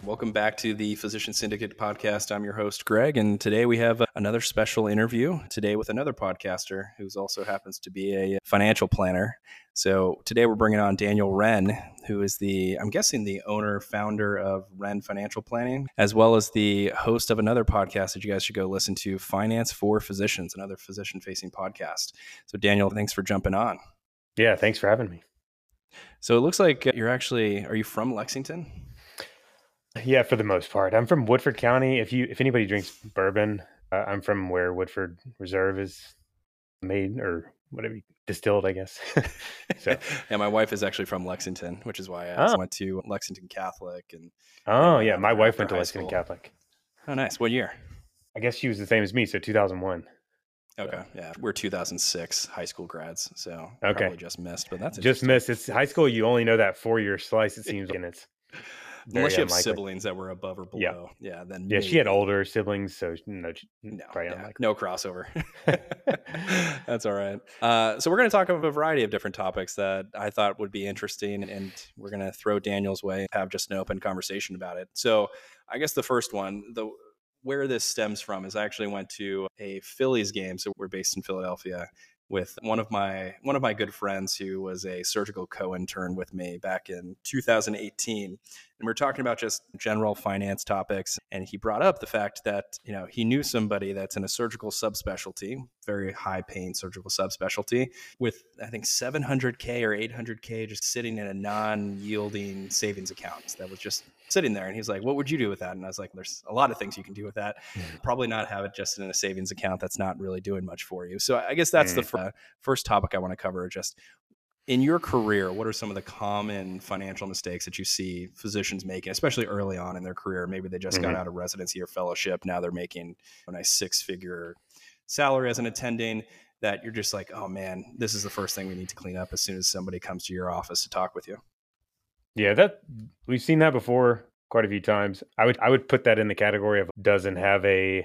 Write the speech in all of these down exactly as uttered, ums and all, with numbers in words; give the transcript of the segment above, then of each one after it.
Welcome back to the Physician Syndicate podcast. I'm your host, Greg, and today we have another special interview today with another podcaster who also happens to be a financial planner. So today we're bringing on Daniel Wren, who is the, I'm guessing, the owner, founder of Wren Financial Planning, as well as the host of another podcast that you guys should go listen to, Finance for Physicians, another physician-facing podcast. So Daniel, thanks for jumping on. Yeah, thanks for having me. So it looks like you're actually, are you from Lexington? Yeah, for the most part. I'm from Woodford County. If you if anybody drinks bourbon, uh, I'm from where Woodford Reserve is made or whatever distilled, I guess. So yeah, my wife is actually from Lexington, which is why I oh. went to Lexington Catholic. And oh and yeah, my wife went to Lexington school. Catholic. Oh, nice. What year? I guess she was the same as me, so two thousand one. Okay, so. Yeah, we're two thousand six high school grads, so okay. Probably just missed. But that's just missed. It's high school. You only know that four year slice. It seems, and it's. Unless you have unlikely. siblings that were above or below. Yeah. yeah then yeah, maybe. She had older siblings, so no, no, probably yeah, no crossover. That's all right. Uh, so we're going to talk about a variety of different topics that I thought would be interesting, and we're going to throw Daniel's way, have just an open conversation about it. So I guess the first one, the where this stems from is I actually went to a Phillies game. So we're based in Philadelphia, with one of my one of my good friends who was a surgical co-intern with me back in two thousand eighteen. And we we're talking about just general finance topics. And he brought up the fact that, you know, he knew somebody that's in a surgical subspecialty, very high paying surgical subspecialty, with I think seven hundred K or eight hundred K just sitting in a non-yielding savings account that was just sitting there. And he's like, what would you do with that? And I was like, there's a lot of things you can do with that. Probably not have it just in a savings account that's not really doing much for you. So I guess that's mm. the f- first topic I want to cover. Just in your career, what are some of the common financial mistakes that you see physicians making, especially early on in their career? Maybe they just mm-hmm. got out of residency or fellowship. Now they're making a nice six-figure salary as an attending, that you're just like, oh man, this is the first thing we need to clean up as soon as somebody comes to your office to talk with you. Yeah, that we've seen that before quite a few times. I would I would put that in the category of doesn't have a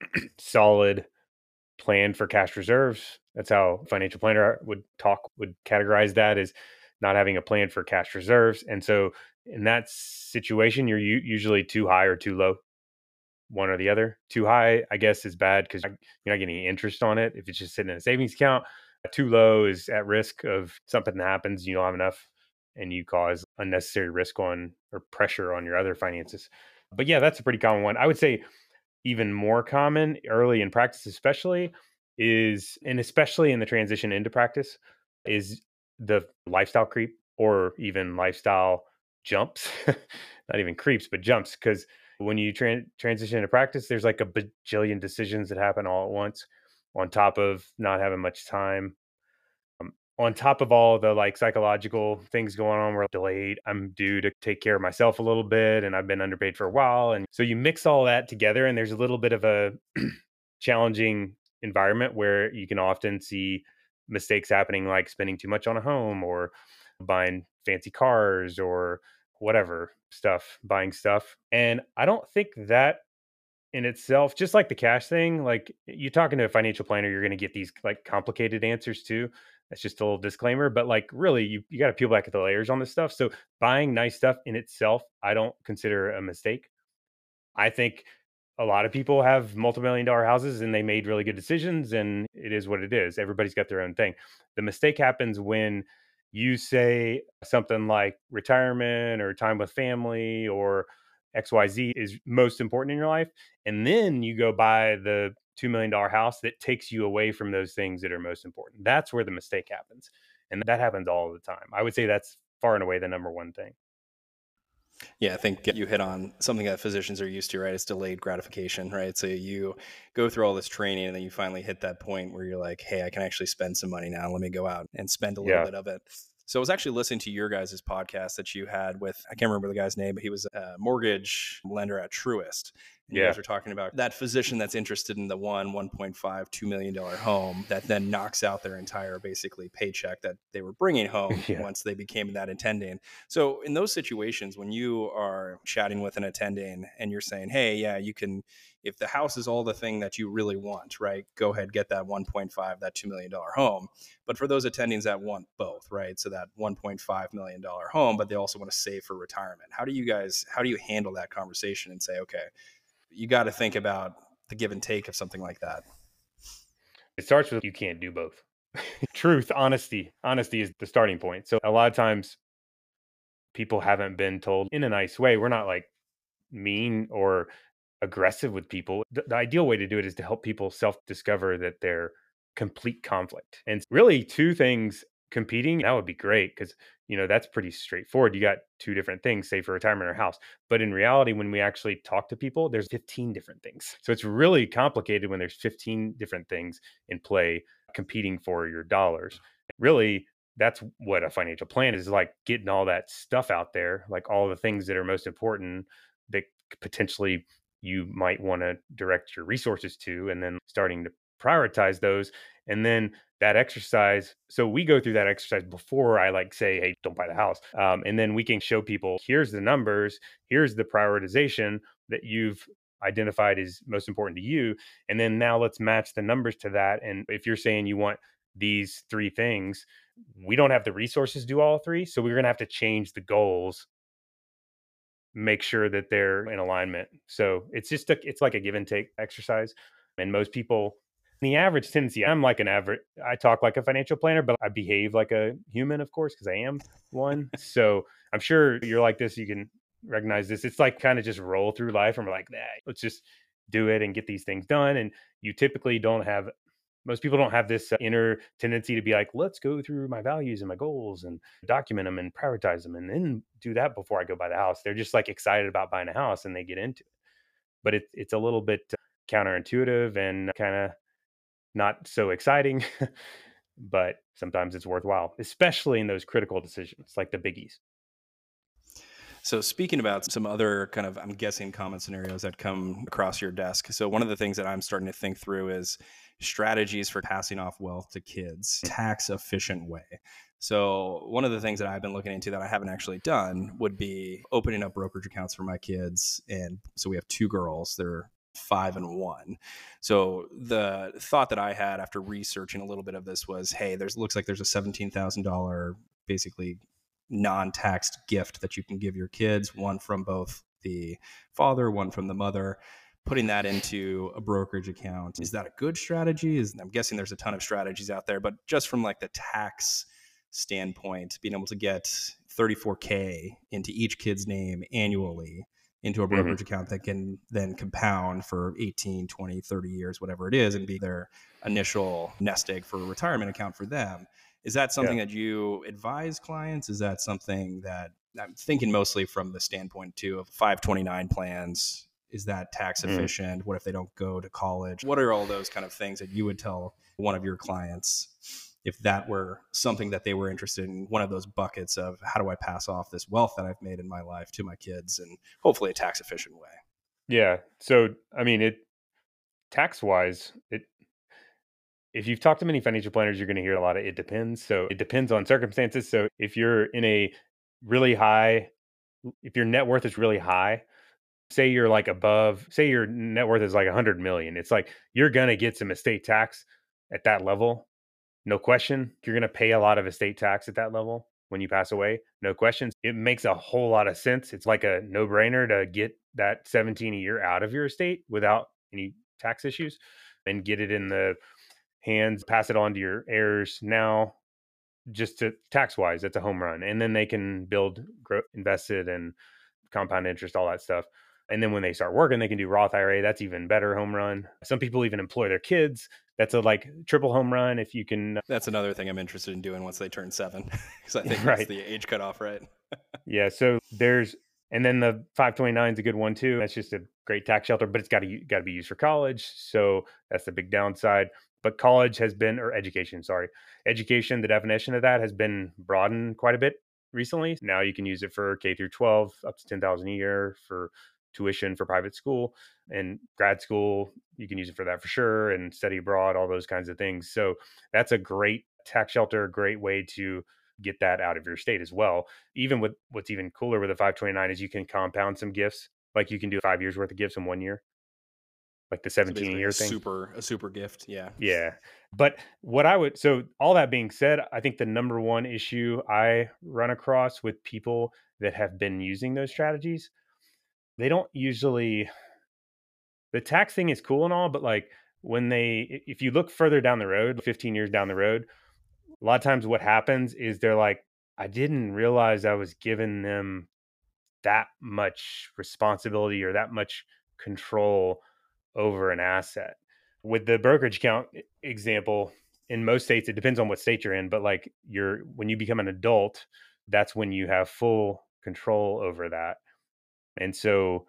solid plan for cash reserves. That's how a financial planner would talk, would categorize that as not having a plan for cash reserves. And so in that situation, you're u- usually too high or too low, one or the other. Too high, I guess, is bad because you're not getting interest on it if it's just sitting in a savings account. Too low is at risk of something that happens, you don't have enough, and you cause unnecessary risk on or pressure on your other finances. But yeah, that's a pretty common one. I would say even more common early in practice, especially is, and especially in the transition into practice, is the lifestyle creep or even lifestyle jumps, not even creeps, but jumps. Because when you tra- transition into practice, there's like a bajillion decisions that happen all at once on top of not having much time. Um, on top of all the like psychological things going on, we're delayed. I'm due to take care of myself a little bit and I've been underpaid for a while. And so you mix all that together and there's a little bit of a challenging environment where you can often see mistakes happening, like spending too much on a home or buying fancy cars or whatever stuff, buying stuff. And I don't think that in itself, just like the cash thing, like you're talking to a financial planner, you're going to get these like complicated answers too. That's just a little disclaimer, but like really you, you got to peel back at the layers on this stuff. So buying nice stuff in itself, I don't consider a mistake. I think a lot of people have multi-million dollar houses and they made really good decisions and it is what it is. Everybody's got their own thing. The mistake happens when you say something like retirement or time with family or X Y Z is most important in your life. And then you go buy the two million dollars house that takes you away from those things that are most important. That's where the mistake happens. And that happens all the time. I would say that's far and away the number one thing. Yeah, I think you hit on something that physicians are used to, right? It's delayed gratification, right? So you go through all this training and then you finally hit that point where you're like, hey, I can actually spend some money now. Let me go out and spend a little yeah. bit of it. So I was actually listening to your guys' podcast that you had with, I can't remember the guy's name, but he was a mortgage lender at Truist. And yeah. You guys were talking about that physician that's interested in the one, one point five, two million dollars home that then knocks out their entire basically paycheck that they were bringing home yeah. once they became that attending. So in those situations, when you are chatting with an attending and you're saying, hey, yeah, you can, if the house is all the thing that you really want, right, go ahead, get that one point five, that two million dollars home. But for those attendings that want both, right, so that one point five million dollars home, but they also want to save for retirement, how do you guys, how do you handle that conversation and say, okay, you got to think about the give and take of something like that? It starts with you can't do both. Truth, honesty. Honesty is the starting point. So a lot of times people haven't been told in a nice way. We're not like mean or aggressive with people. The, the ideal way to do it is to help people self discover that they're complete conflict. And really, two things competing, that would be great because, you know, that's pretty straightforward. You got two different things, say for retirement or house. But in reality, when we actually talk to people, there's fifteen different things. So it's really complicated when there's fifteen different things in play competing for your dollars. Really, that's what a financial plan is like, getting all that stuff out there, like all the things that are most important that potentially you might want to direct your resources to, and then starting to prioritize those. And then that exercise, so we go through that exercise before I like say, hey, don't buy the house. Um, and then we can show people, here's the numbers, here's the prioritization that you've identified is most important to you. And then now let's match the numbers to that. And if you're saying you want these three things, we don't have the resources to do all three. So we're going to have to change the goals, make sure that they're in alignment. So it's just a, it's like a give and take exercise. And most people, the average tendency, I'm like an average, I talk like a financial planner, but I behave like a human, of course, because I am one. So I'm sure you're like this. You can recognize this. It's like kind of just roll through life and we're like, nah, let's just do it and get these things done. And you typically don't have, most people don't have this uh, inner tendency to be like, let's go through my values and my goals and document them and prioritize them and then do that before I go buy the house. They're just like excited about buying a house and they get into it. But it, it's a little bit uh, counterintuitive and kind of not so exciting, but sometimes it's worthwhile, especially in those critical decisions like the biggies. So speaking about some other kind of, I'm guessing, common scenarios that come across your desk. So one of the things that I'm starting to think through is strategies for passing off wealth to kids, tax efficient way. So one of the things that I've been looking into that I haven't actually done would be opening up brokerage accounts for my kids. And so we have two girls. They're five and one. So the thought that I had after researching a little bit of this was, hey, there's looks like there's a seventeen thousand dollars basically non-taxed gift that you can give your kids, one from both the father, one from the mother. Putting that into a brokerage account, is that a good strategy? Is, I'm guessing there's a ton of strategies out there, but just from like the tax standpoint, being able to get thirty-four K into each kid's name annually into a hmm brokerage account that can then compound for eighteen, twenty, thirty years, whatever it is, and be their initial nest egg for a retirement account for them. Is that Yeah. something that you advise clients? Is that something that, I'm thinking mostly from the standpoint too of five twenty-nine plans? Is that tax Mm. efficient? What if they don't go to college? What are all those kind of things that you would tell one of your clients if that were something that they were interested in, one of those buckets of how do I pass off this wealth that I've made in my life to my kids and hopefully a tax efficient way? Yeah. So, I mean, it tax wise, it, if you've talked to many financial planners, you're going to hear a lot of it depends. So it depends on circumstances. So if you're in a really high, if your net worth is really high, say you're like above, say your net worth is like a hundred million, it's like you're going to get some estate tax at that level. No question. You're going to pay a lot of estate tax at that level when you pass away. No questions. It makes a whole lot of sense. It's like a no brainer to get that seventeen a year out of your estate without any tax issues and get it in the hands, pass it on to your heirs now, just to tax wise, that's a home run. And then they can build, grow, invest it and compound interest, all that stuff. And then when they start working, they can do Roth I R A. That's even better home run. Some people even employ their kids. That's a like triple home run if you can. That's another thing I'm interested in doing once they turn seven, because I think that's Right. the age cutoff, right? Yeah. So there's, and then the five twenty-nine is a good one too. That's just a great tax shelter, but it's got to got to be used for college. So that's the big downside. But college has been, or education, sorry, education. The definition of that has been broadened quite a bit recently. Now you can use it for K through twelve, up to ten thousand a year for tuition for private school and grad school. You can use it for that for sure, and study abroad, all those kinds of things. So that's a great tax shelter, great way to get that out of your state as well. Even with what's even cooler with a five twenty-nine is you can compound some gifts. Like you can do five years worth of gifts in one year. like the So seventeen a basically year a thing. super a super gift. Yeah. Yeah. But what I would, so all that being said, I think the number one issue I run across with people that have been using those strategies, they don't usually, the tax thing is cool and all, but like when they, if you look further down the road, fifteen years down the road, a lot of times what happens is they're like, I didn't realize I was giving them that much responsibility or that much control over an asset. With the brokerage account e- example, in most states, it depends on what state you're in, but like you're when you become an adult, that's when you have full control over that. And so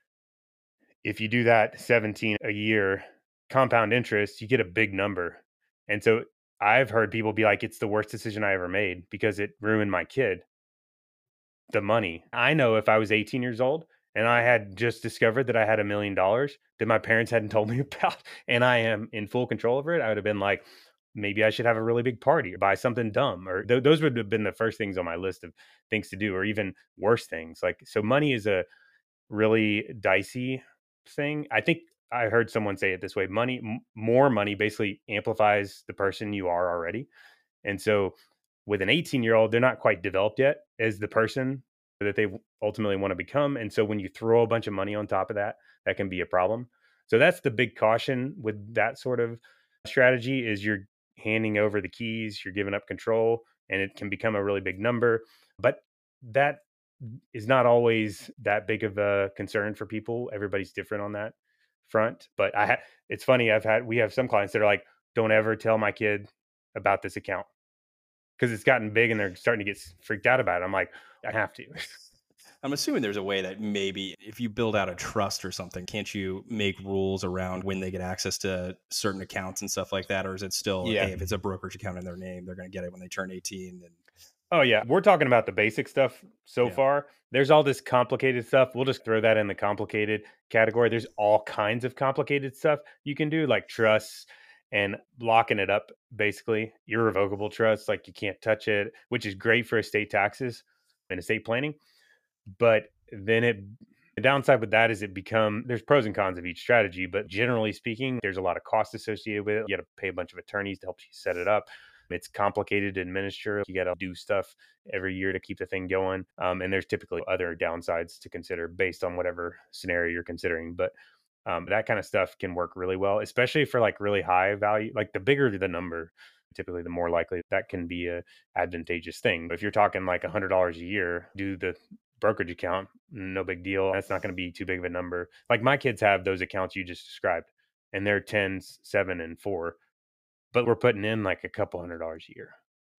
if you do that seventeen a year compound interest, you get a big number. And so I've heard people be like, it's the worst decision I ever made because it ruined my kid the money. I know if I was eighteen years old and I had just discovered that I had a million dollars that my parents hadn't told me about, and I am in full control over it, I would have been like, maybe I should have a really big party or buy something dumb. Or th- those would have been the first things on my list of things to do, or even worse things. Like, so money is a really dicey thing. I think I heard someone say it this way: money, m- more money basically amplifies the person you are already. And so with an eighteen year old, they're not quite developed yet as the person that they ultimately want to become. And so when you throw a bunch of money on top of that, that can be a problem. So that's the big caution with that sort of strategy is you're handing over the keys, you're giving up control, and it can become a really big number. But that is not always that big of a concern for people. Everybody's different on that front. But I ha- it's funny, I've had we have some clients that are like, don't ever tell my kid about this account because it's gotten big and they're starting to get s- freaked out about it. I'm like, I have to. I'm assuming there's a way that maybe if you build out a trust or something, can't you make rules around when they get access to certain accounts and stuff like that? Or is it still, Yeah. hey, if it's a brokerage account in their name, they're going to get it when they turn eighteen? And Oh yeah, we're talking about the basic stuff so yeah, far. There's all this complicated stuff. We'll just throw that in the complicated category. There's all kinds of complicated stuff you can do, like trusts and locking it up, basically irrevocable trusts, like you can't touch it, which is great for estate taxes and estate planning. But then it the downside with that is it become there's pros and cons of each strategy, but generally speaking, there's a lot of cost associated with it. You got to pay a bunch of attorneys to help you set it up. It's complicated to administer. You got to do stuff every year to keep the thing going. Um, and there's typically other downsides to consider based on whatever scenario you're considering. But um, that kind of stuff can work really well, especially for like really high value. Like the bigger the number, typically the more likely that can be a advantageous thing. But if you're talking like a hundred dollars a year, do the brokerage account, no big deal. That's not going to be too big of a number. Like my kids have those accounts you just described, and they're tens, seven, and four, but we're putting in like a couple hundred dollars a year.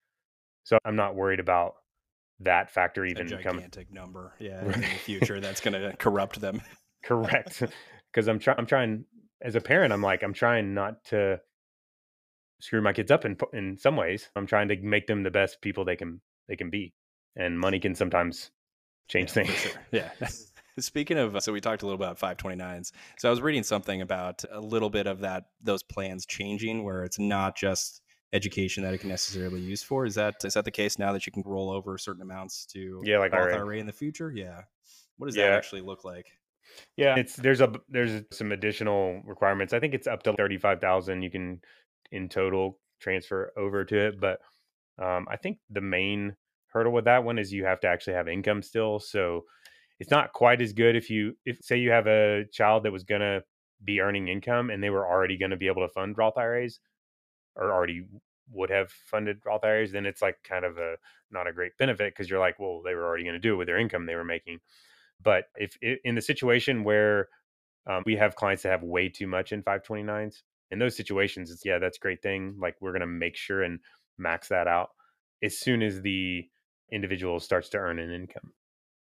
So I'm not worried about that factor a even coming. gigantic number. Yeah, in the future, that's going to corrupt them. Correct. Because I'm trying. I'm trying as a parent. I'm like I'm trying not to screw my kids up in in some ways. I'm trying to make them the best people they can they can be, and money can sometimes change Yeah, things. for sure. Yeah. Speaking of, so we talked a little about five twenty-nines. So I was reading something about a little bit of that, those plans changing where it's not just education that it can necessarily use for. Is that, is that the case now that you can roll over certain amounts to Yeah, like Roth I R A. I R A in the future? Yeah. What does that Yeah, actually look like? yeah. It's there's a there's some additional requirements. I think it's up to thirty five thousand you can in total transfer over to it, but um, I think the main hurdle with that one is you have to actually have income still. So it's not quite as good if you if say you have a child that was gonna be earning income and they were already going to be able to fund Roth I R As or already would have funded Roth I R As, then it's like kind of a not a great benefit because you're like, well, they were already going to do it with their income they were making. But if i- in the situation where um, we have clients that have way too much in five twenty-nines, in those situations, it's yeah, that's a great thing. Like we're going to make sure and max that out as soon as the individual starts to earn an income.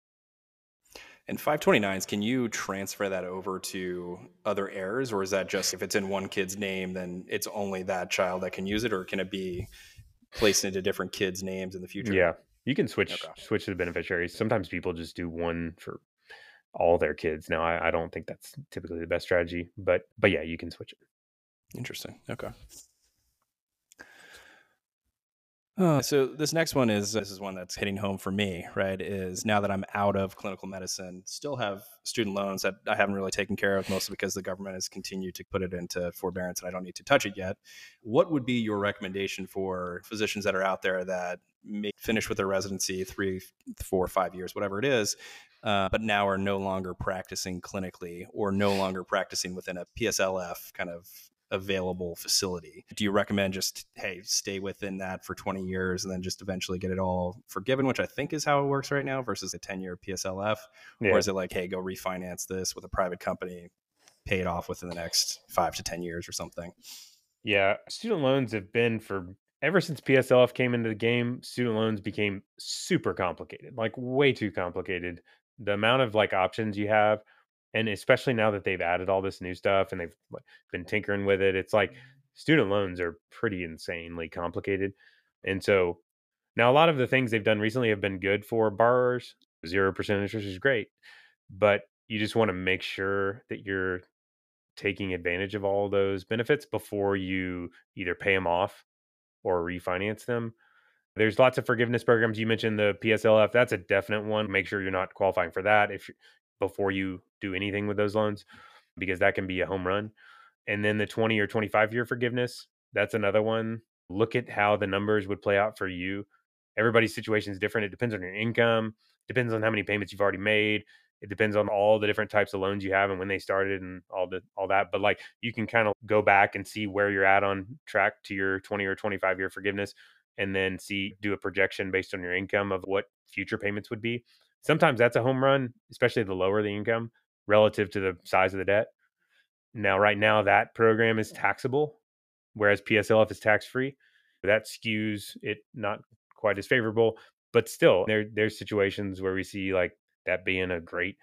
And five twenty-nines, can you transfer that over to other heirs, or is that just if it's in one kid's name, then it's only that child that can use it, or can it be placed into different kids' names in the future? Yeah, you can switch Okay. switch to the beneficiaries. Sometimes people just do one for all their kids. Now, I, I don't think that's typically the best strategy, but but yeah, you can switch it. Interesting. Okay. Uh, so this next one is this is one that's hitting home for me, right? Is now that I'm out of clinical medicine, still have student loans that I haven't really taken care of, mostly because the government has continued to put it into forbearance and I don't need to touch it yet. What would be your recommendation for physicians that are out there that may finish with their residency three, four, five years, whatever it is, uh, but now are no longer practicing clinically or no longer practicing within a P S L F kind of available facility? Do you recommend just, hey, stay within that for twenty years and then just eventually get it all forgiven, which I think is how it works right now versus a ten year P S L F? Or Yeah. is it like, hey, go refinance this with a private company, pay it off within the next five to ten years or something? Yeah. Student loans have been for ever since P S L F came into the game, student loans became super complicated, like way too complicated. The amount of like options you have, and especially now that they've added all this new stuff and they've like, been tinkering with it, it's like student loans are pretty insanely complicated. And so now a lot of the things they've done recently have been good for borrowers. zero percent interest is great, but you just want to make sure that you're taking advantage of all those benefits before you either pay them off or refinance them. There's lots of forgiveness programs. You mentioned the P S L F. That's a definite one. Make sure you're not qualifying for that if you before you do anything with those loans, because that can be a home run. And then the twenty or twenty-five year forgiveness, that's another one. Look at how the numbers would play out for you. Everybody's situation is different. It depends on your income, depends on how many payments you've already made. It depends on all the different types of loans you have and when they started and all the all that. But like you can kind of go back and see where you're at on track to your twenty or twenty-five year forgiveness and then see do a projection based on your income of what future payments would be. Sometimes that's a home run, especially the lower the income relative to the size of the debt. Now, right now, that program is taxable, whereas P S L F is tax free. That skews it not quite as favorable, but still, there there's situations where we see like that being a great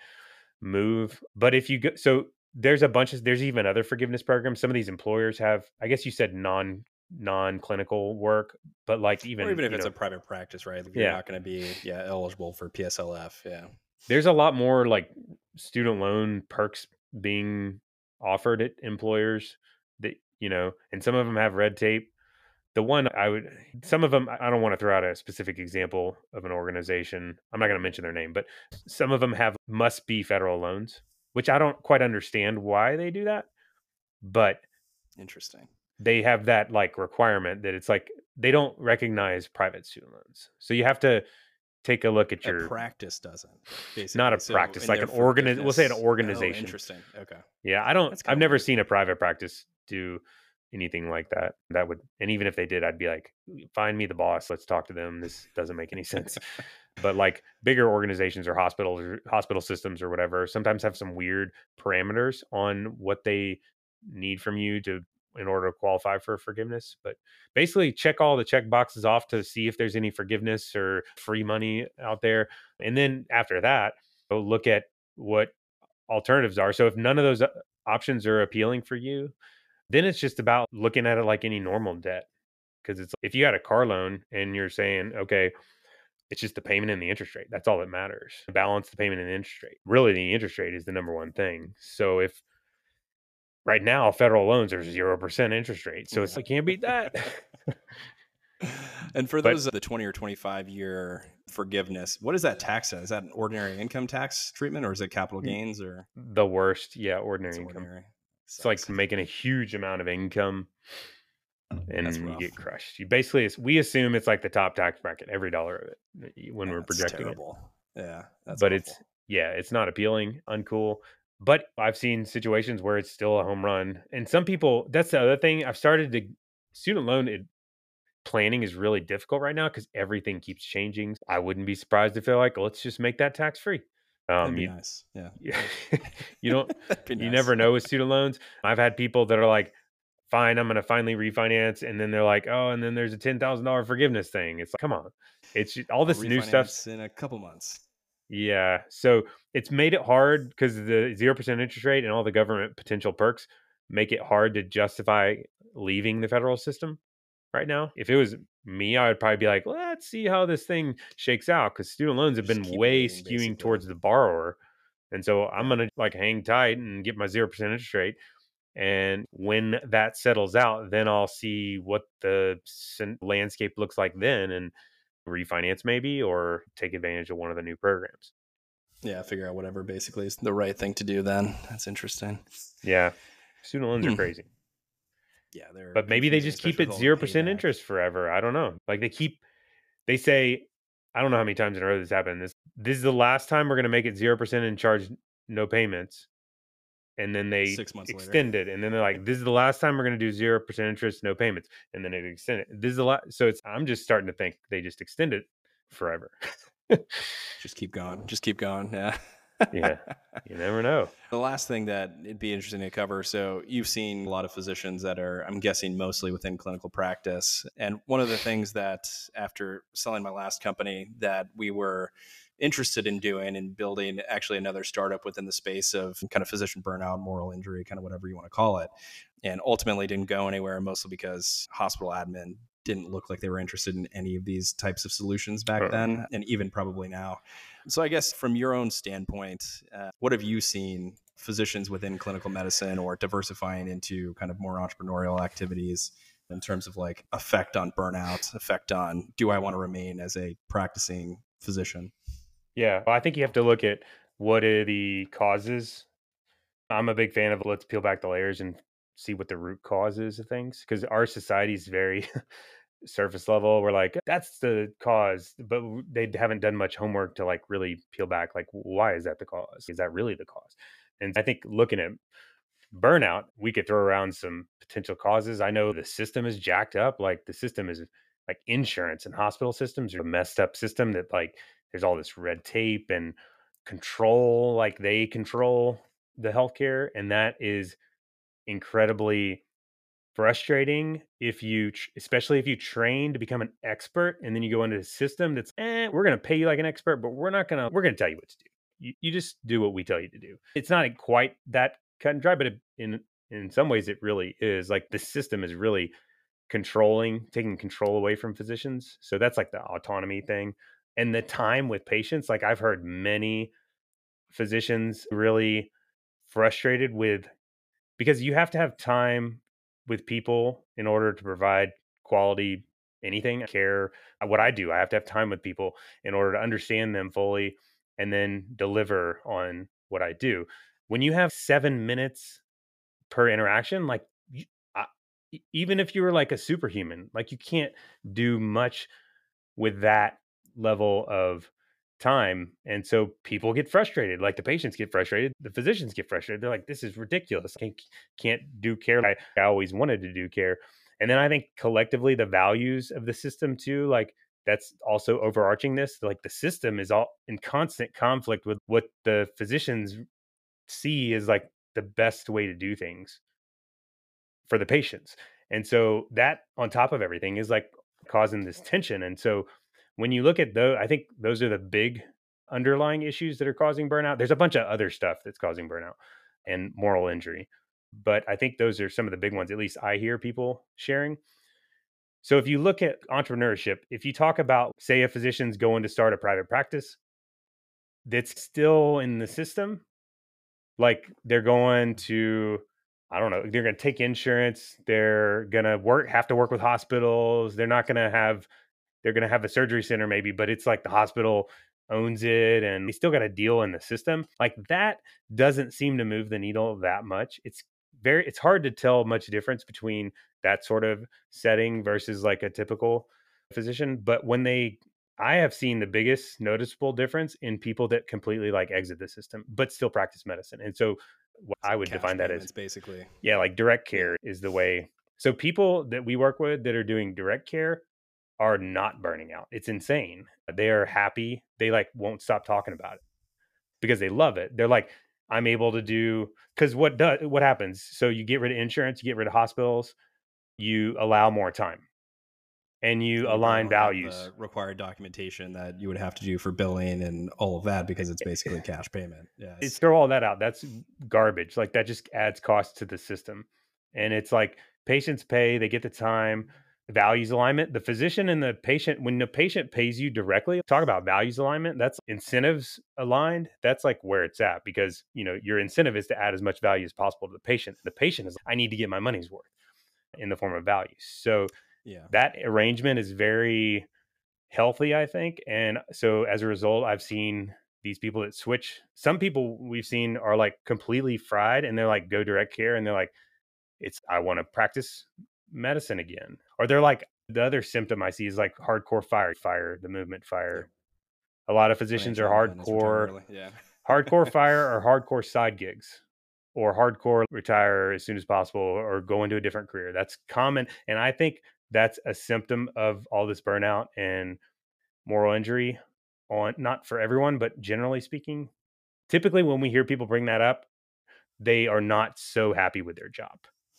move. But if you go, so there's a bunch of there's even other forgiveness programs. Some of these employers have, I guess you said non non clinical work, but like Or even even if you it's a know, private practice, right? If you're yeah, not going to be, yeah, eligible for P S L F. Yeah. there's a lot more like student loan perks being offered at employers that you know, and some of them have red tape. The one I would, some of them, I don't want to throw out a specific example of an organization. I'm not going to mention their name, but some of them have must be federal loans, which I don't quite understand why they do that, but Interesting. they have that like requirement that it's like they don't recognize private student loans. So you have to take a look at A your, practice doesn't, not a basically. So practice, in like their an organ, we'll say an forgiveness. Oh, organization. interesting. Okay. Yeah, I don't, That's kind I've of never weird. seen a private practice do anything like that. That would, and even if they did, I'd be like, find me the boss. Let's talk to them. This doesn't make any sense. But like bigger organizations or hospitals or hospital systems or whatever sometimes have some weird parameters on what they need from you to in order to qualify for forgiveness. But basically check all the check boxes off to see if there's any forgiveness or free money out there. And then after that, go look at what alternatives are. So if none of those uh, options are appealing for you, then it's just about looking at it like any normal debt. Because it's if you had a car loan and you're saying, okay, it's just the payment and the interest rate. That's all that matters. Balance the payment and the interest rate. Really, the interest rate is the number one thing. So if right now federal loans are zero percent interest rate, so it's Yeah. like can't beat that. And for But those, the twenty or twenty-five year forgiveness, what is that tax at? Is that an ordinary income tax treatment or is it capital gains or the worst, yeah, it's ordinary income. ordinary? It's like Sucks. making a huge amount of income That's and you rough. get crushed. You basically, we assume it's like the top tax bracket, every dollar of it when we're That's projecting it. terrible. Yeah, that's But it's, awful. yeah, it's not appealing, uncool. But I've seen situations where it's still a home run. And some people, that's the other thing. I've started to, student loan it, planning is really difficult right now because everything keeps changing. I wouldn't be surprised if they're like, let's just make that tax free. That'd Um, be you, nice. Yeah. you don't, That'd be you nice. never know with student loans. I've had people that are like, fine, I'm going to finally refinance. And then they're like, oh, and then there's a ten thousand dollars forgiveness thing. It's like, come on. It's just, all I'll this new stuff. refinance in a couple months. Yeah. So it's made it hard because the zero percent interest rate and all the government potential perks make it hard to justify leaving the federal system right now. If it was me, I would probably be like, let's see how this thing shakes out because student loans have Just been keep way waiting, skewing basically. towards the borrower. And so I'm Yeah. going to like hang tight and get my zero percent interest rate And when that settles out, then I'll see what the sen- landscape looks like then and refinance maybe or take advantage of one of the new programs. Yeah, figure out whatever basically is the right thing to do then. That's interesting. Yeah. Student loans are Hmm. crazy. Yeah, they're But maybe they confusing, just keep especially with it all the zero percent payback. interest forever. I don't know. Like they keep they say I don't know how many times in a row this happened. This this is the last time we're gonna make it zero percent and charge no payments. And then they Six months later. extend it. And then they're like, this is the last time we're gonna do zero percent interest, no payments. And then they extend it. This is a lot. So it's I'm just starting to think they just extend it forever. Just keep going. Just keep going. Yeah. Yeah. You never know. The last thing that it'd be interesting to cover. So you've seen a lot of physicians that are, I'm guessing, mostly within clinical practice. And one of the things that after selling my last company that we were interested in doing and building actually another startup within the space of kind of physician burnout, moral injury, kind of whatever you want to call it. And ultimately didn't go anywhere, mostly because hospital admin didn't look like they were interested in any of these types of solutions back Uh-uh. then, and even probably now. So I guess from your own standpoint, uh, what have you seen physicians within clinical medicine or diversifying into kind of more entrepreneurial activities in terms of like effect on burnout, effect on do I want to remain as a practicing physician? Yeah. Well, I think you have to look at what are the causes. I'm a big fan of let's peel back the layers and see what the root cause is of things because our society is very surface level. We're like, that's the cause, but w- they haven't done much homework to like really peel back. Like, why is that the cause? Is that really the cause? And I think looking at burnout, we could throw around some potential causes. I know the system is jacked up. Like the system is like insurance and hospital systems are a messed up system that like there's all this red tape and control, like they control the healthcare. And that is incredibly frustrating if you tr- especially if you train to become an expert and then you go into a system that's eh, we're going to pay you like an expert but we're not going to we're going to tell you what to do. You, you just do what we tell you to do. It's not quite that cut and dry, but it, in in some ways it really is. Like the system is really controlling, taking control away from physicians, so that's like the autonomy thing. And the time with patients, like I've heard many physicians really frustrated with because you have to have time with people in order to provide quality anything care. Uh, what I do, I have to have time with people in order to understand them fully and then deliver on what I do. When you have seven minutes per interaction, like you, I, e- even if you were like a superhuman, like you can't do much with that level of time. And so people get frustrated, like the patients get frustrated, the physicians get frustrated. They're like, this is ridiculous. I can't do care like I always wanted to do care. And then I think collectively the values of the system too, like that's also overarching this. Like the system is all in constant conflict with what the physicians see as like the best way to do things for the patients. And so that on top of everything is like causing this tension. And so when you look at those, I think those are the big underlying issues that are causing burnout. There's a bunch of other stuff that's causing burnout and moral injury. But I think those are some of the big ones, at least I hear people sharing. So if you look at entrepreneurship, if you talk about, say, a physician's going to start a private practice that's still in the system, like they're going to, I don't know, they're going to take insurance. They're going to work, have to work with hospitals. They're not going to have, they're going to have a surgery center maybe, but it's like the hospital owns it and they still got a deal in the system. Like that doesn't seem to move the needle that much. It's very, it's hard to tell much difference between that sort of setting versus like a typical physician. But when they, I have seen the biggest noticeable difference in people that completely like exit the system, but still practice medicine. And so what It's I like would cash define that as, payments, basically. yeah, like direct Yeah. care is the way. So people that we work with that are doing direct care are not burning out. It's insane. They are happy. They like won't stop talking about it because they love it. They're like, I'm able to do because what does what happens? So you get rid of insurance, you get rid of hospitals, you allow more time and you And you probably align don't have values. the required documentation that you would have to do for billing and all of that because it's basically cash payment. Yeah. It's It's, throw all that out. That's garbage. Like that just adds cost to the system. And it's like patients pay, they get the time. values alignment. The physician and the patient, when the patient pays you directly, talk about values alignment. That's incentives aligned. That's like where it's at, because, you know, your incentive is to add as much value as possible to the patient. The patient is, I need to get my money's worth in the form of values. So Yeah. that arrangement is very healthy, I think. And so as a result, I've seen these people that switch. Some people we've seen are like completely fried and they're like, go direct care. And they're like, it's, I want to practice medicine again. Or they're like, the other symptom I see is like hardcore fire, fire, the movement fire. A lot of physicians are Financial independence, retire hardcore, early. Yeah. hardcore fire or hardcore side gigs, or hardcore retire as soon as possible or go into a different career. That's common. And I think that's a symptom of all this burnout and moral injury on, not for everyone, but generally speaking. Typically, when we hear people bring that up, they are not so happy with their job.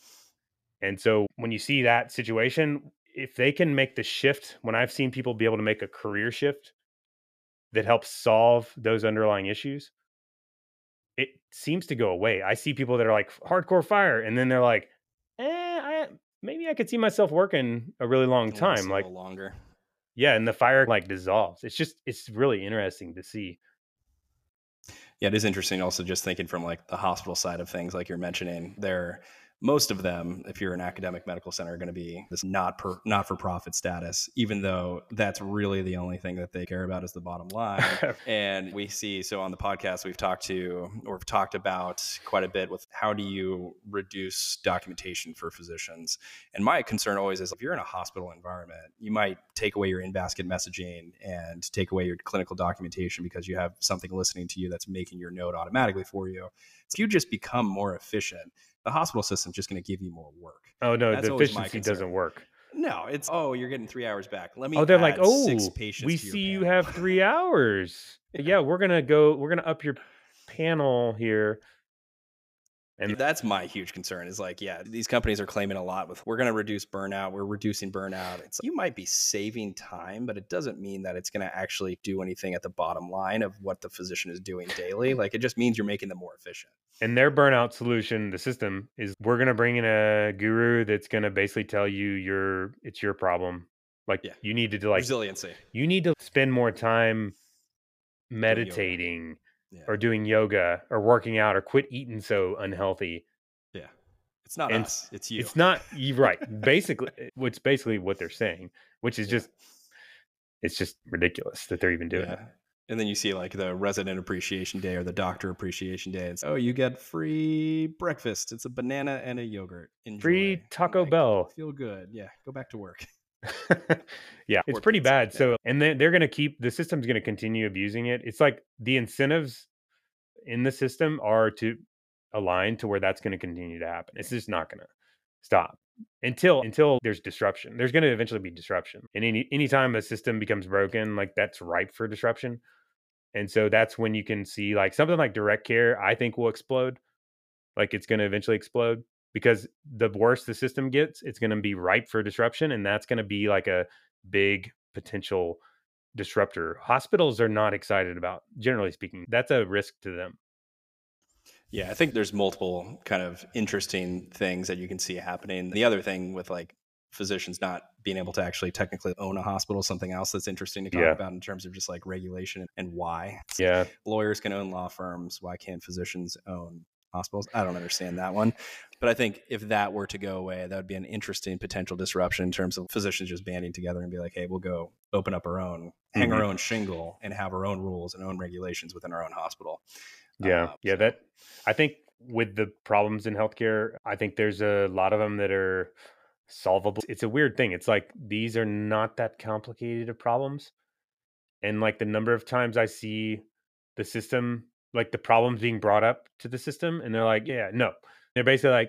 And so when you see that situation, if they can make the shift, when I've seen people be able to make a career shift that helps solve those underlying issues, it seems to go away. I see people that are like hardcore fire, and then they're like, eh, I, maybe I could see myself working a really long Last time. a Like, little longer. yeah, and the fire like dissolves. It's just, it's really interesting to see. Yeah, it is interesting also just thinking from like the hospital side of things, like you're mentioning, they're most of them, if you're an academic medical center, are going to be this not per, not for profit status, even though that's really the only thing that they care about is the bottom line. And we see, so on the podcast, we've talked to, or we've talked about quite a bit with how do you reduce documentation for physicians. And my concern always is if you're in a hospital environment, you might take away your in-basket messaging and take away your clinical documentation because you have something listening to you that's making your note automatically for you. So you just become more efficient. The hospital system's just going to give you more work. Oh no, That's the efficiency doesn't work. No, it's, oh, you're getting three hours back. Let me Oh, they're add like, six oh, patients we to your see you panel. have three hours. Yeah, we're gonna go. We're gonna up your panel here. And that's my huge concern is like, yeah, these companies are claiming a lot with, we're going to reduce burnout. We're reducing burnout. It's you might be saving time, but it doesn't mean that it's going to actually do anything at the bottom line of what the physician is doing daily. Like it just means you're making them more efficient. And their burnout solution, the system, is we're going to bring in a guru that's going to basically tell you your, it's your problem. Like Yeah. you need to do like resiliency. You need to spend more time meditating yeah. or doing yoga or working out or quit eating so unhealthy. Yeah. It's not and us. It's you. It's not you. Right. Basically, it's basically what they're saying, which is yeah. just, it's just ridiculous that they're even doing yeah. it. And then you see like the resident appreciation day or the doctor appreciation day. It's, oh, you get free breakfast. It's a banana and a yogurt. Enjoy. Free Taco like, Bell. Feel good. Yeah. Go back to work. yeah, it's pretty pizza. bad. Yeah. So, and then they're going to keep, the system's going to continue abusing it. It's like the incentives in the system are to align to where that's going to continue to happen. It's just not going to stop until until there's disruption. There's going to eventually be disruption. And any anytime a system becomes broken, like that's ripe for disruption. And so that's when you can see like something like direct care, I think will explode. Like it's going to eventually explode because the worse the system gets, it's going to be ripe for disruption. And that's going to be like a big potential disruptor. Hospitals are not excited about, generally speaking. That's a risk to them. Yeah, I think there's multiple kind of interesting things that you can see happening. The other thing with like physicians not being able to actually technically own a hospital, something else that's interesting to talk yeah. about in terms of just like regulation and why. Yeah. Lawyers can own law firms. Why can't physicians own hospitals? I don't understand that one. But I think if that were to go away, that would be an interesting potential disruption in terms of physicians just banding together and be like, hey, we'll go open up our own, hang mm-hmm. our own shingle and have our own rules and own regulations within our own hospital. Yeah. Uh, yeah. so. That, I think with the problems in healthcare, I think there's a lot of them that are solvable. It's a weird thing. It's like, these are not that complicated of problems. And like the number of times I see the system, like the problems being brought up to the system and they're like, yeah, no, they're basically like,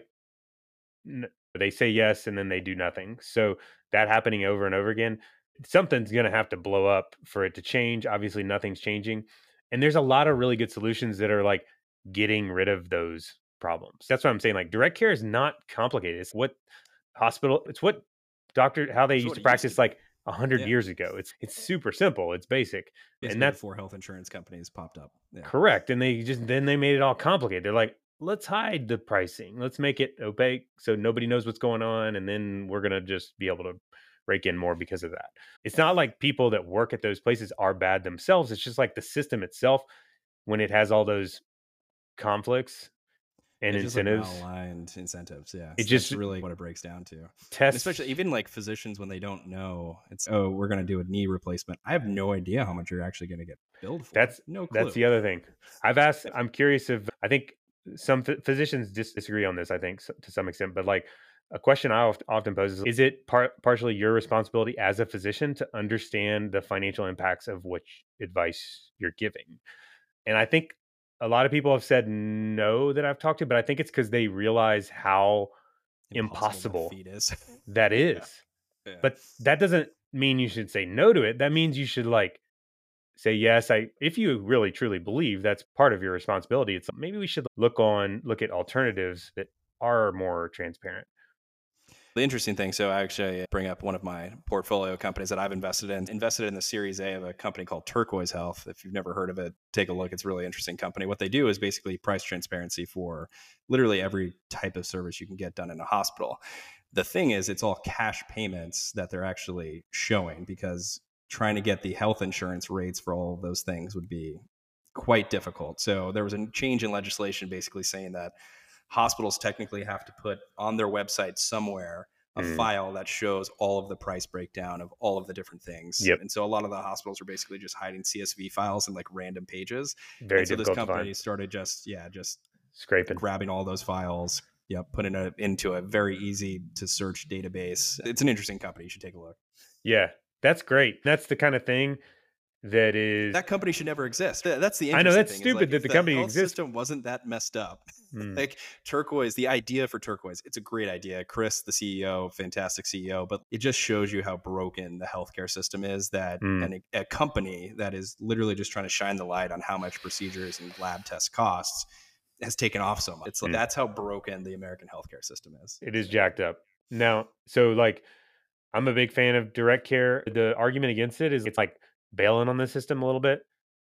n- they say yes, and then they do nothing. So that happening over and over again, something's going to have to blow up for it to change. Obviously nothing's changing. And there's a lot of really good solutions that are like getting rid of those problems. That's what I'm saying. Like direct care is not complicated. It's what hospital, it's what doctor, how they it's used to practice used to like a hundred yeah. years ago. It's, it's super simple. It's basic. Basically and that's before health insurance companies popped up. Yeah. Correct. And they just, then they made it all complicated. They're like, let's hide the pricing. Let's make it opaque so nobody knows what's going on. And then we're going to just be able to rake in more because of that. It's not like people that work at those places are bad themselves. It's just like the system itself, when it has all those conflicts and It's just like incentives, well-aligned incentives. it Yes, just that's really what it breaks down to. And especially tests. even like physicians when they don't know, it's oh, we're going to do a knee replacement. I have no idea how much you're actually going to get billed for. That's No that's clue. the other thing. I've asked. I'm curious if I think some ph- physicians dis- disagree on this. I think s- to some extent, but like a question I oft- often pose is: Is it par- partially your responsibility as a physician to understand the financial impacts of which advice you're giving? And I think a lot of people have said no that I've talked to, but I think it's because they realize how Impossible that impossible feat is. that Yeah. is. Yeah. But that doesn't mean you should say no to it. That means you should like say yes. I If you really truly believe that's part of your responsibility, it's maybe we should look on look at alternatives that are more transparent. The interesting thing, so I actually bring up one of my portfolio companies that I've invested in, invested in the Series A of a company called Turquoise Health. If you've never heard of it, take a look. It's a really interesting company. What they do is basically price transparency for literally every type of service you can get done in a hospital. The thing is, it's all cash payments that they're actually showing because trying to get the health insurance rates for all of those things would be quite difficult. So there was a change in legislation basically saying that hospitals technically have to put on their website somewhere a Mm, file that shows all of the price breakdown of all of the different things. yep, And so a lot of the hospitals are basically just hiding C S V files and like random pages. very And so this difficult to find. company started just, yeah, just Scraping. grabbing all those files, yeah, putting it into a very easy to search database. It's an interesting company. You should take a look. Yeah, that's great. That's the kind of thing that is. That company should never exist. That's the I know interesting that's thing is like stupid that if the the company health exists. system wasn't that messed up, Mm, like Turquoise, the idea for Turquoise, it's a great idea. Chris, the C E O, fantastic C E O, but it just shows you how broken the healthcare system is that mm, an, a company that is literally just trying to shine the light on how much procedures and lab test costs has taken off so much. It's like mm. that's how broken the American healthcare system is. It is jacked up now. So like, I'm a big fan of direct care. The argument against it is it's like bailing on the system a little bit.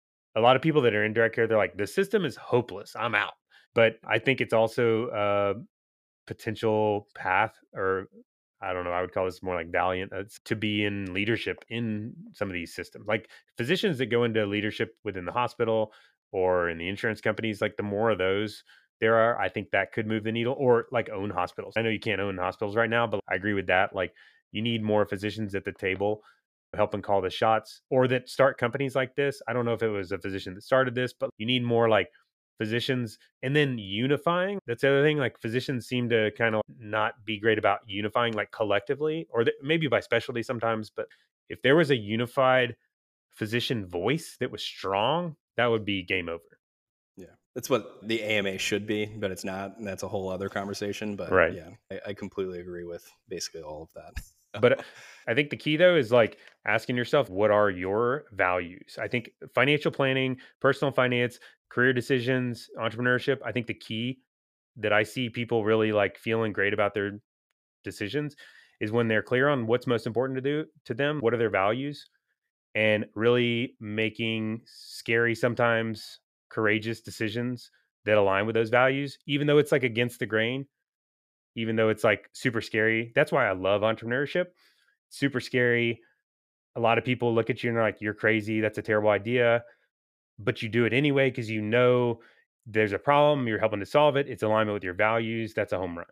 A lot of people that are in direct care, they're like, the system is hopeless. I'm out. But I think it's also a potential path, or I don't know, I would call this more like valiant, uh, to be in leadership in some of these systems. Like physicians that go into leadership within the hospital or in the insurance companies, like the more of those there are, I think that could move the needle, or like own hospitals. I know you can't own hospitals right now, but I agree with that. Like you need more physicians at the table helping call the shots or that start companies like this. I don't know if it was a physician that started this, but you need more like physicians and then unifying. That's the other thing. Like physicians seem to kind of not be great about unifying like collectively or th- maybe by specialty sometimes. But if there was a unified physician voice that was strong, that would be game over. Yeah. That's what the A M A should be, but it's not. And that's a whole other conversation. But Right. yeah, I, I completely agree with basically all of that. But I think the key though is like asking yourself, what are your values? I think financial planning, personal finance, career decisions, entrepreneurship, I think the key that I see people really like feeling great about their decisions is when they're clear on what's most important to do to them, what are their values, and really making scary, sometimes courageous decisions that align with those values, even though it's like against the grain, even though it's like super scary. That's why I love entrepreneurship. Super scary. A lot of people look at you and they're like, you're crazy. That's a terrible idea. But you do it anyway because you know there's a problem. You're helping to solve it. It's alignment with your values. That's a home run.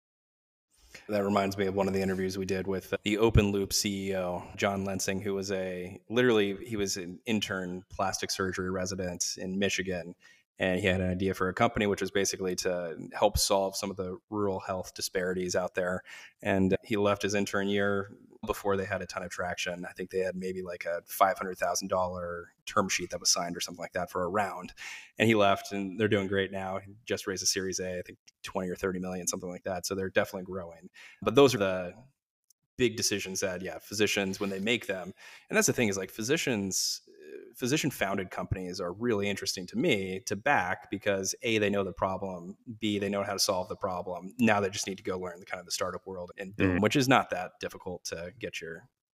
That reminds me of one of the interviews we did with the Open Loop C E O, John Lensing, who was a literally he was an intern plastic surgery resident in Michigan. And he had an idea for a company, which was basically to help solve some of the rural health disparities out there. And he left his intern year before they had a ton of traction. I think they had maybe like a five hundred thousand dollars term sheet that was signed or something like that for a round. And he left and they're doing great now. He just raised a Series A, I think twenty or thirty million, something like that. So they're definitely growing. But those are the big decisions that, yeah, physicians, when they make them. And that's the thing is like physicians, physician founded companies are really interesting to me to back because A, they know the problem, B, they know how to solve the problem. Now they just need to go learn the kind of the startup world and Mm. build, which is not that difficult to get your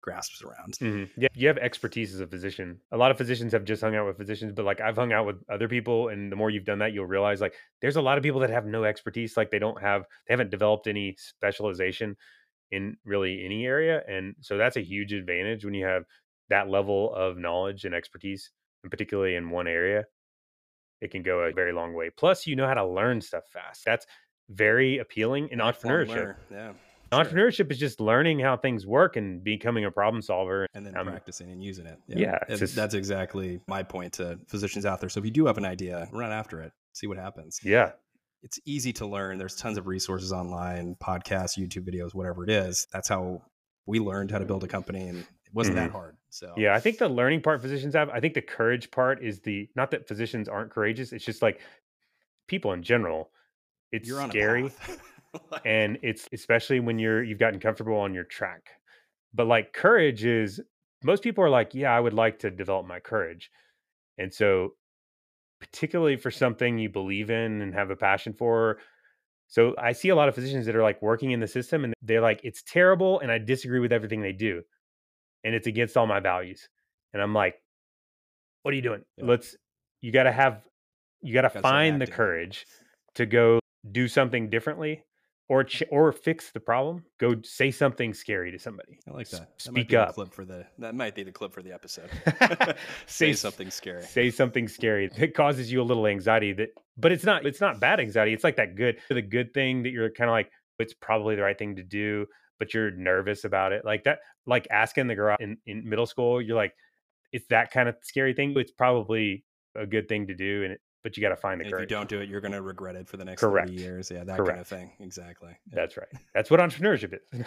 grasps around. Mm-hmm. Yeah, you have expertise as a physician. A lot of physicians have just hung out with physicians, but like I've hung out with other people, and the more you've done that, you'll realize like there's a lot of people that have no expertise. Like they don't have, they haven't developed any specialization in really any area, and so that's a huge advantage when you have that level of knowledge and expertise, and particularly in one area. It can go a very long way. Plus, you know how to learn stuff fast. That's very appealing in Lifelong entrepreneurship. learner. Yeah. Sure. Entrepreneurship is just learning how things work and becoming a problem solver. And then Um, practicing and using it. yeah, And it's just- that's exactly my point to physicians out there. So if you do have an idea, run after it, see what happens. yeah, It's easy to learn. There's tons of resources online, podcasts, YouTube videos, whatever it is. That's how we learned how to build a company, and it wasn't Mhm. that hard. So yeah. I think the learning part physicians have. I think the courage part is the not that physicians aren't courageous. It's just like people in general. It's you're on scary. a path. Like, And it's especially when you're you've gotten comfortable on your track. But like courage is most people are like, yeah, I would like to develop my courage. And so particularly for something you believe in and have a passion for. So I see a lot of physicians that are like working in the system and they're like, it's terrible and I disagree with everything they do. And it's against all my values. And I'm like, what are you doing? Yeah. Let's you gotta have you gotta Gotta start find the acting. courage to go do something differently or ch- or fix the problem. Go say something scary to somebody. I like S- that. That might Speak be the up. clip for the that might be the clip for the episode. Say Say s- something scary. Say something scary that causes you a little anxiety. That, but it's not. It's not bad anxiety. It's like that good, the good thing that you're kind of like. It's probably the right thing to do, but you're nervous about it. Like that. Like asking the girl in, in middle school. You're like, it's that kind of scary thing. It's probably a good thing to do, and it, but you got to find the And if you courage. don't do it, you're going to regret it for the next Correct. thirty years. Yeah, that kind Correct. of thing. Exactly. Yeah. That's right. That's what entrepreneurship is.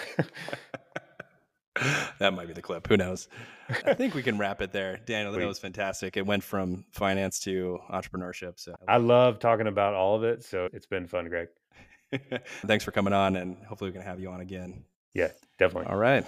That might be the clip. Who knows? I think we can wrap it there. Daniel, that Sweet. was fantastic. It went from finance to entrepreneurship. So I love talking about all of it, so it's been fun, Greg. thanks for coming on, and hopefully we can have you on again. Yeah, definitely. All right.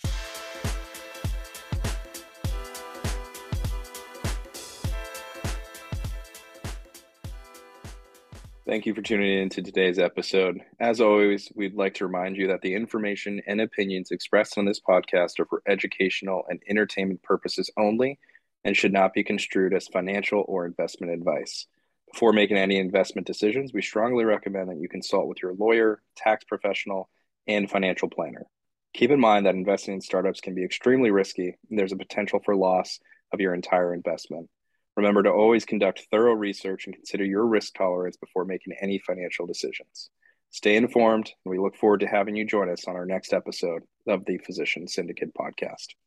Thank you for tuning in to today's episode. As always, we'd like to remind you that the information and opinions expressed on this podcast are for educational and entertainment purposes only and should not be construed as financial or investment advice. Before making any investment decisions, we strongly recommend that you consult with your lawyer, tax professional, and financial planner. Keep in mind that investing in startups can be extremely risky, and there's a potential for loss of your entire investment. Remember to always conduct thorough research and consider your risk tolerance before making any financial decisions. Stay informed, and we look forward to having you join us on our next episode of the Physician Syndicate podcast.